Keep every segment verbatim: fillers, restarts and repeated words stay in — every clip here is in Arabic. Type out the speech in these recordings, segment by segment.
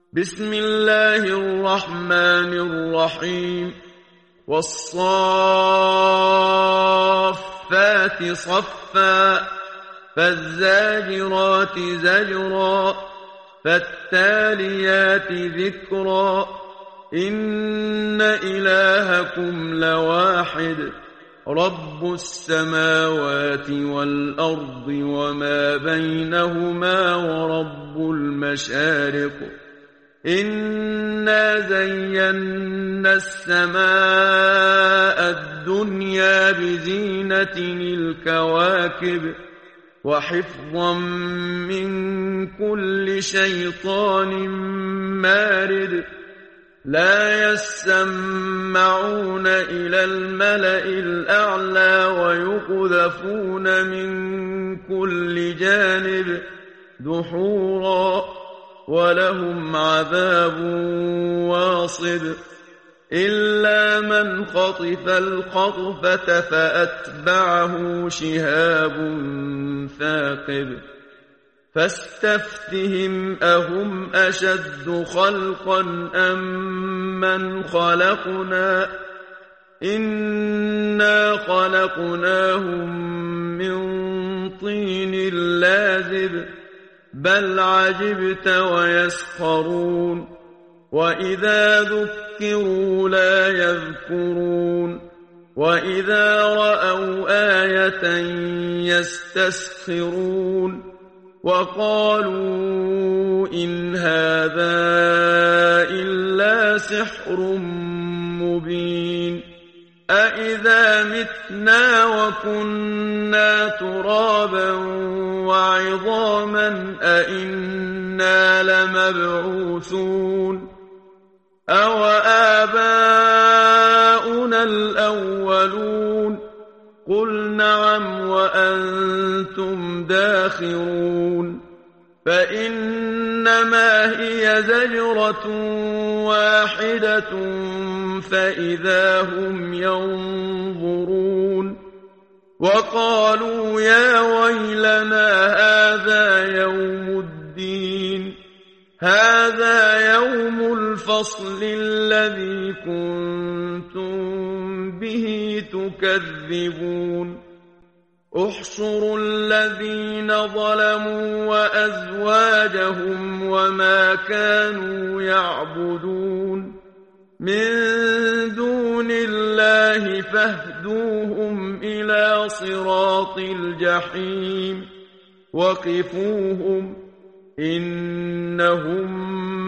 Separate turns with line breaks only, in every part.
بسم الله الرحمن الرحيم والصافات صفا فالزاجرات زجرا فالتاليات ذكرا إن إلهكم لواحد رب السماوات والأرض وما بينهما ورب المشارق إنا زينا السماء الدنيا بزينة الكواكب وحفظا من كل شيطان مارد لا يسمعون إلى الملأ الأعلى ويقذفون من كل جانب دحورا ولهم عذاب واصب إلا من خطف الخطفة فأتبعه شهاب ثاقب فاستفتهم أهم أشد خلقا أم من خلقنا إنا خلقناهم من طين لازب بل عجبت ويسخرون وإذا ذكروا لا يذكرون وإذا رأوا آية يستسخرون وقالوا إن هذا إلا سحر مبين أإذا متنا وكنا ترابا وعظاما أإنا لمبعوثون أو آباؤنا الأولون قل نعم وأنتم داخرون فإنما هي زجرة واحدة فإذا هم ينظرون وقالوا يا ويلنا هذا يوم الدين هذا يوم الفصل الذي كنتم به تكذبون احشروا الذين ظلموا وأزواجهم وما كانوا يعبدون من دون الله فاهدوهم إلى صراط الجحيم وقفوهم إنهم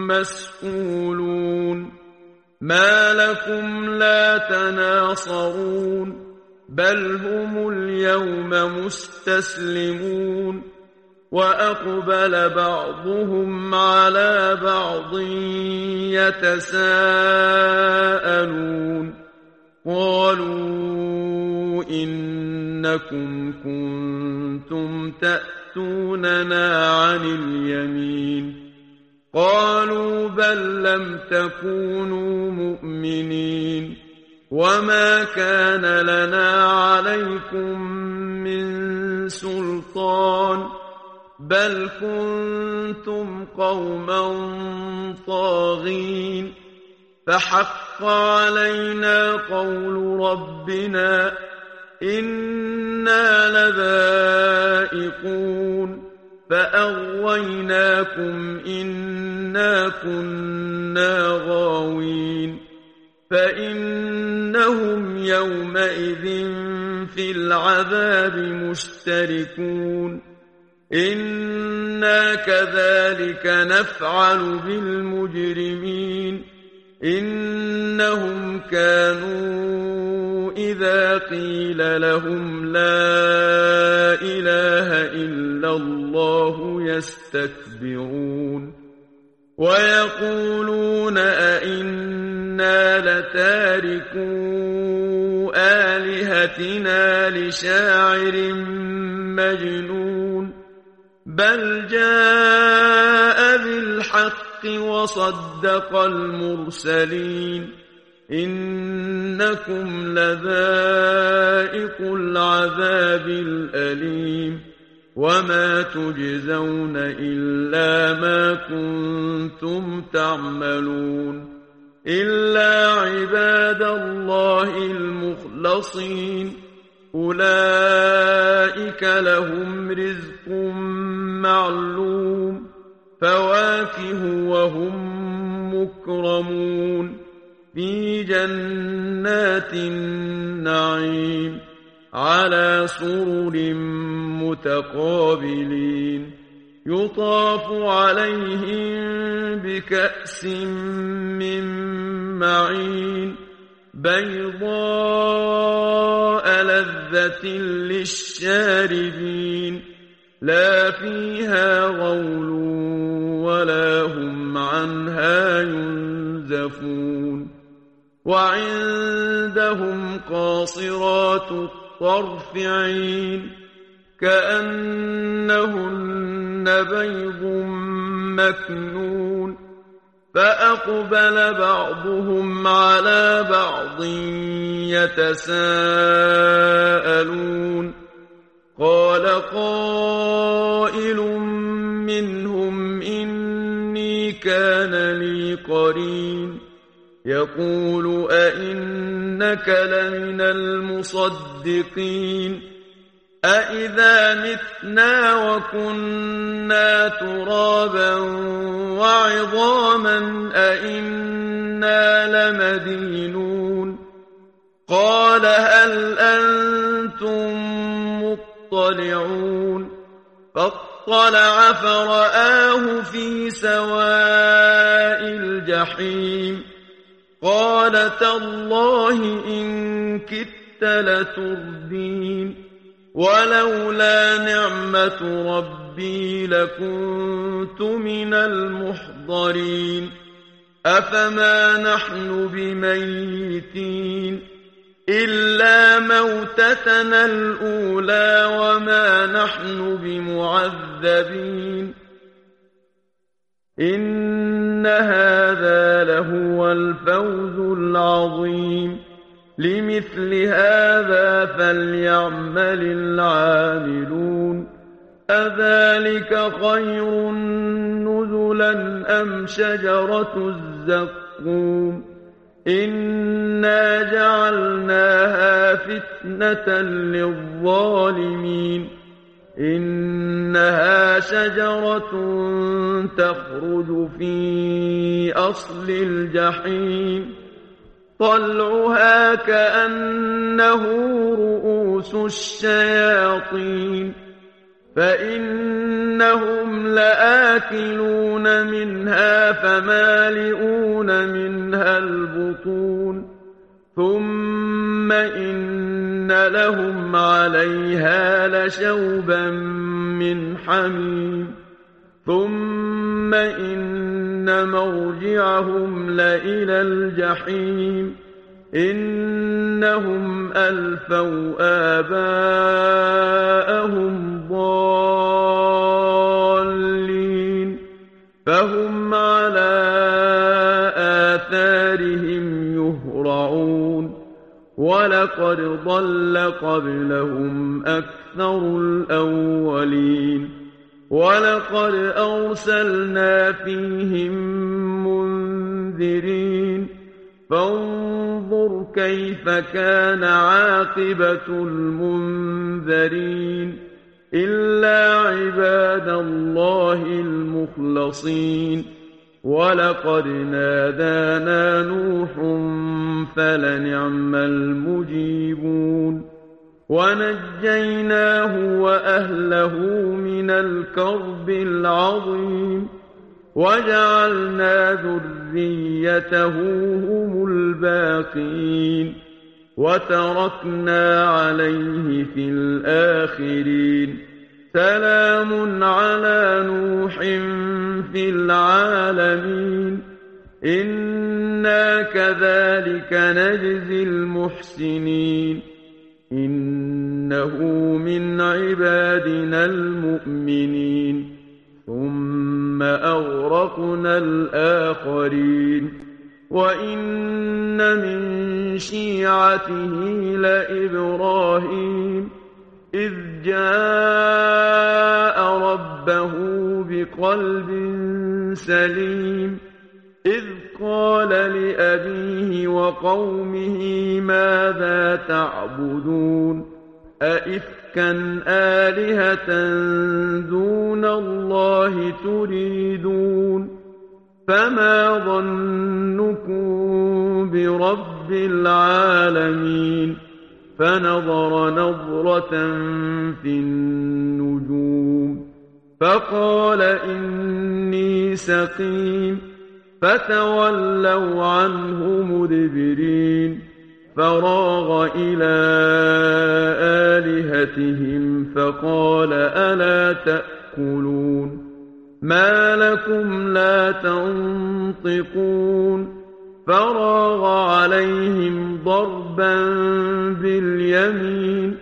مسئولون ما لكم لا تناصرون بل هم اليوم مستسلمون وأقبل بعضهم على بعض يتساءلون قالوا إنكم كنتم تأتوننا عن اليمين قالوا بل لم تكونوا مؤمنين وما كان لنا عليكم من سلطان بل كنتم قوما طاغين فحق علينا قول ربنا إنا لذائقون فأغويناكم إنا كنا غاوين فإنهم يومئذ في العذاب مشتركون إنا كذلك نفعل بالمجرمين إنهم كانوا إذا قيل لهم لا إله إلا الله يستكبرون ويقولون أئنا لتاركو آلهتنا لشاعر مجنون بل جاء بالحق وصدق المرسلين إنكم لذائقو العذاب الأليم وما تجزون إلا ما كنتم تعملون إلا عباد الله المخلصين أولئك لهم رزق معلوم فواكه وهم مكرمون في جنات النعيم على سرر متقابلين يطاف عليهم بكأس من معين بيضاء لذة للشاربين لا فيها غول ولا هم عنها ينزفون وعندهم قاصرات الطرف عين كأنهن بيض مكنون فأقبل بعضهم على بعض يتساءلون قال قائل منهم إني كان لي قرين يقول أئنك لمن المصدقين أإذا متنا وكنا ترابا وعظاما أئنا لمدينون قال هل أنتم مطلعون فاطلع فرآه في سواء الجحيم قال تالله إن كدت لتردين ولولا نعمة ربي لكنت من المحضرين أفما نحن بميتين إلا موتتنا الأولى وما نحن بمعذبين إن هذا لهو الفوز العظيم لمثل هذا فليعمل العاملون أذلك خير نزلا أم شجرة الزقوم إنا جعلناها فتنة للظالمين إنها شجرة تخرج في أصل الجحيم طلعها كأنه رؤوس الشياطين فإنهم لآكلون منها فمالئون منها البطون ثم إن لهم عليها لشوبا من حميم ثم إن مرجعهم لإلى الجحيم إنهم ألفوا آباءهم ضالين فهم على آثارهم يهرعون ولقد ضل قبلهم أكثر الأولين ولقد أرسلنا فيهم منذرين فانظر كيف كان عاقبة المنذرين إلا عباد الله المخلصين ولقد نادانا نوح فلنعم المجيبون ونجيناه وأهله من الكرب العظيم وجعلنا ذريته هم الباقين وتركنا عليه في الآخرين سلام على نوح في العالمين إنا كذلك نجزي المحسنين إنه من عبادنا المؤمنين ثم أغرقنا الآخرين وإن من شيعته لإبراهيم إذ جاء ربه بقلب سليم إذ قال لأبيه وقومه ماذا تعبدون أئفكا آلهة دون الله تريدون فما ظنكم برب العالمين فنظر نظرة في النجوم فقال إني سقيم فتولوا عنه مدبرين فراغ إلى آلهتهم فقال ألا تأكلون ما لكم لا تنطقون فراغ عليهم ضربا باليمين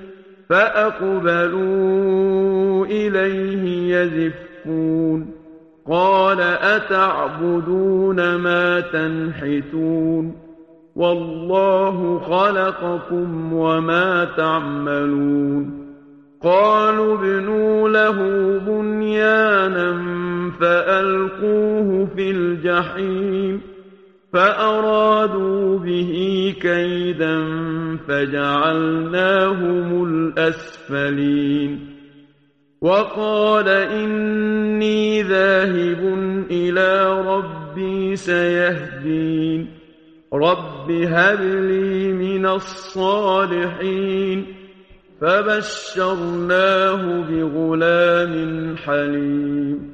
فأقبلوا إليه يزفون قال أتعبدون ما تنحتون والله خلقكم وما تعملون قالوا ابنوا له بنيانا فألقوه في الجحيم فأرادوا به كيدا فجعلناهم الأسفلين وقال إني ذاهب إلى ربي سيهدين رب هب لي من الصالحين فبشرناه بغلام حليم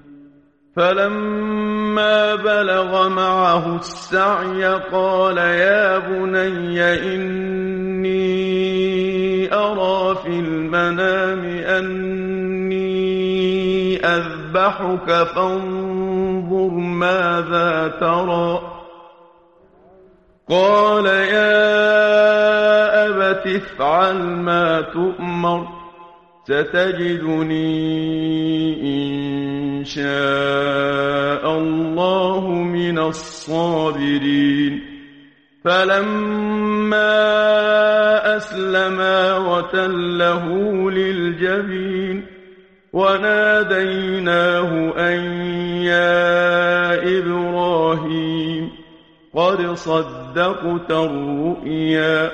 فلما بلغ معه السعي قال يا بني إني أرى في المنام أني أذبحك فانظر ماذا ترى قال يا أبت افعل ما تؤمر ستجدني إن شاء الله من الصابرين فلما أسلما وتله للجبين وناديناه أن يا إبراهيم قد صدقت الرؤيا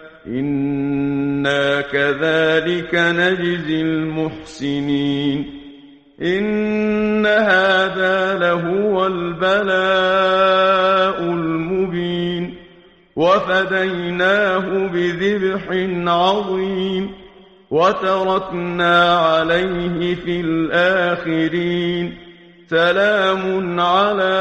إنا كذلك نجزي المحسنين إن هذا لهو البلاء المبين وفديناه بذبح عظيم وتركنا عليه في الآخرين سلام على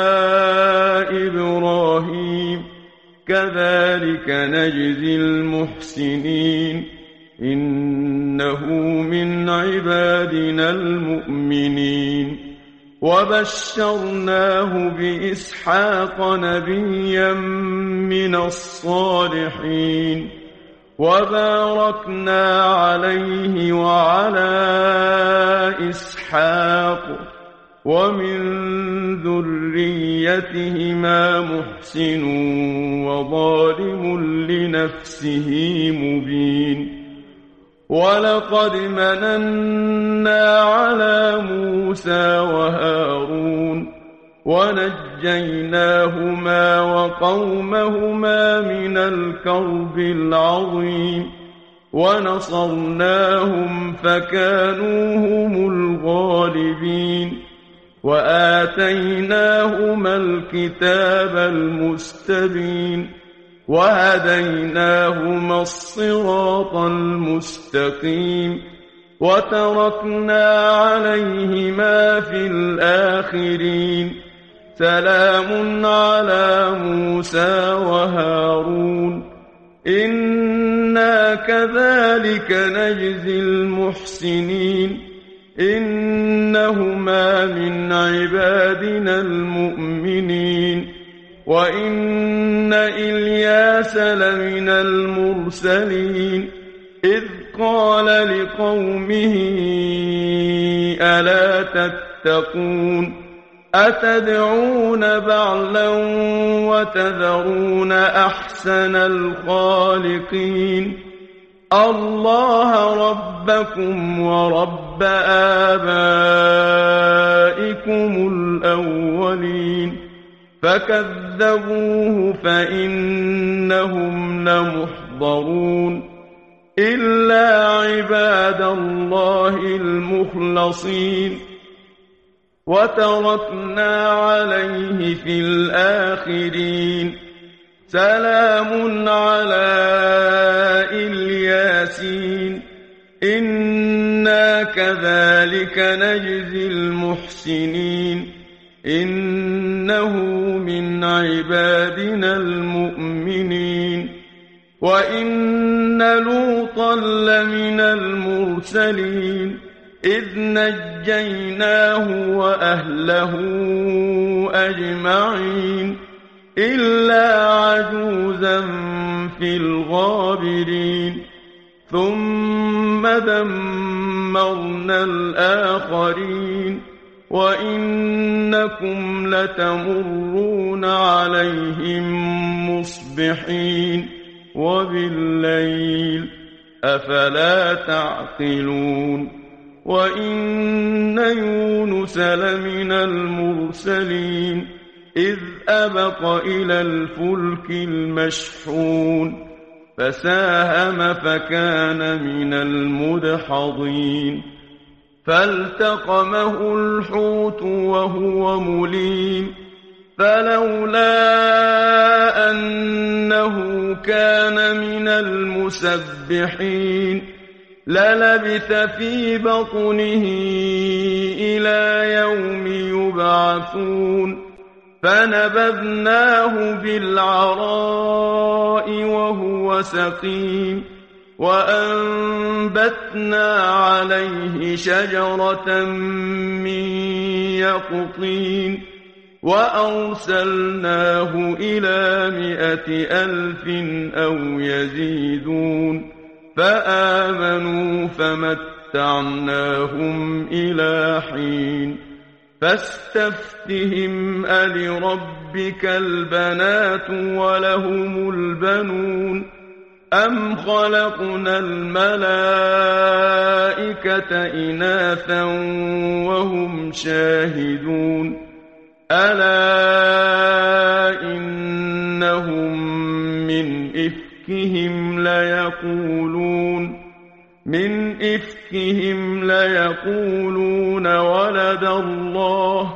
إبراهيم كذلك نجزي المحسنين إنه من عبادنا المؤمنين وبشرناه بإسحاق نبيا من الصالحين وباركنا عليه وعلى إسحاق ومن ذريتهما محسن وظالم لنفسه مبين ولقد مننا على موسى وهارون ونجيناهما وقومهما من الكرب العظيم ونصرناهم فكانوا هم الغالبين وآتيناهما الكتاب المستبين وهديناهما الصراط المستقيم وتركنا عليهما في الآخرين سلام على موسى وهارون إنا كذلك نجزي المحسنين إنهما من عبادنا المؤمنين وإن إلياس لمن المرسلين إذ قال لقومه ألا تتقون أتدعون بعلا وتذرون أحسن الخالقين الله ربكم ورب آبائكم الأولين فكذبوه فإنهم لمحضرون إلا عباد الله المخلصين وتركنا عليه في الآخرين سلام على الياسين إنا كذلك نجزي المحسنين إنه من عبادنا المؤمنين وإن لوطا لمن المرسلين إذ نجيناه وأهله أجمعين إلا عجوزا في الغابرين ثم دمرنا الآخرين وإنكم لتمرون عليهم مصبحين وبالليل أفلا تعقلون وإن يونس لمن المرسلين إذ أبق إلى الفلك المشحون فساهم فكان من المدحضين فالتقمه الحوت وهو مليم فلولا أنه كان من المسبحين للبث في بطنه إلى يوم يبعثون فنبذناه بالعراء وهو سقيم وأنبتنا عليه شجرة من يقطين وأرسلناه إلى مائة ألف أو يزيدون فآمنوا فمتعناهم إلى حين فاستفتهم ألربك البنات ولهم البنون أم خلقنا الملائكة إناثا وهم شاهدون ألا إنهم من إفكهم ليقولون من إفكهم ليقولون ولد الله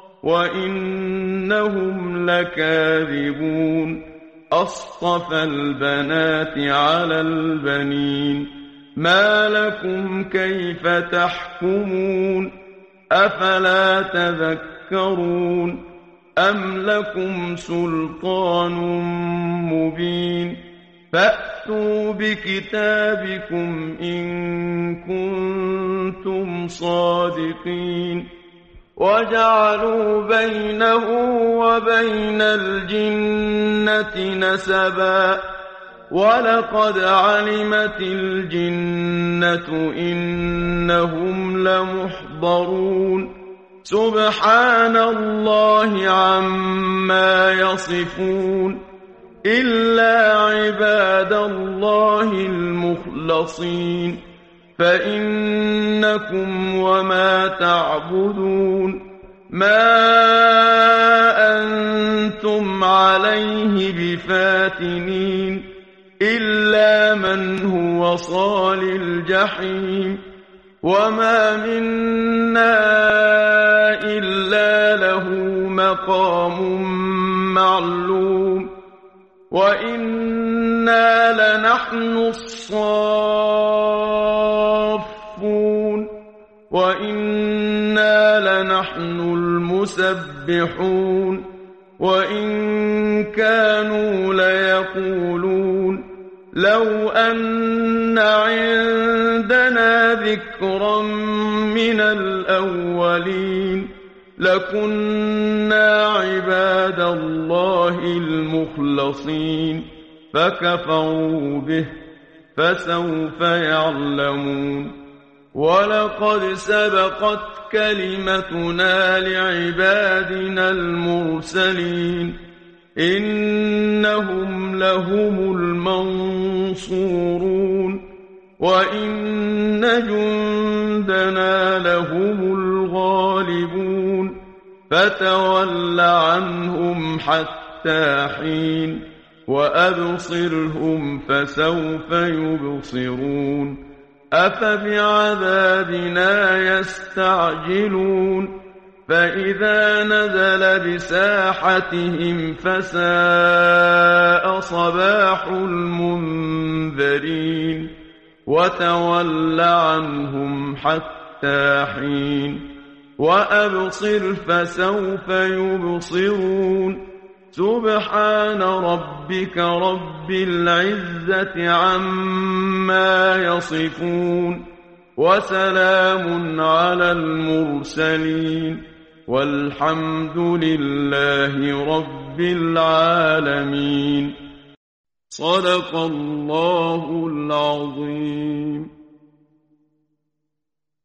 وإنهم لكاذبون أصطفى البنات على البنين ما لكم كيف تحكمون أفلا تذكرون أم لكم سلطان مبين فأتوا بكتابكم إن كنتم صادقين وجعلوا بينه وبين الجنة نسبا ولقد علمت الجنة إنهم لمحضرون سبحان الله عما يصفون إلا عباد الله المخلصين فإنكم وما تعبدون ما أنتم عليه بفاتنين إلا من هو صال الجحيم وما منا إلا له مقام معلوم وإنا لنحن الصافون وإنا لنحن المسبحون وإن كانوا ليقولون لو أن عندنا ذكرا من الأولين لكنا عباد الله المخلصين فكفروا به فسوف يعلمون ولقد سبقت كلمتنا لعبادنا المرسلين إنهم لهم المنصورون وإن جندنا لهم الغالبون فتول عنهم حتى حين وأبصرهم فسوف يبصرون أفبعذابنا يستعجلون فإذا نزل بساحتهم فساء صباح المنذرين وتول عنهم حتى حين وأبصر فسوف يبصرون سبحان ربك رب العزة عما يصفون وسلام على المرسلين والحمد لله رب العالمين صدق الله العظيم.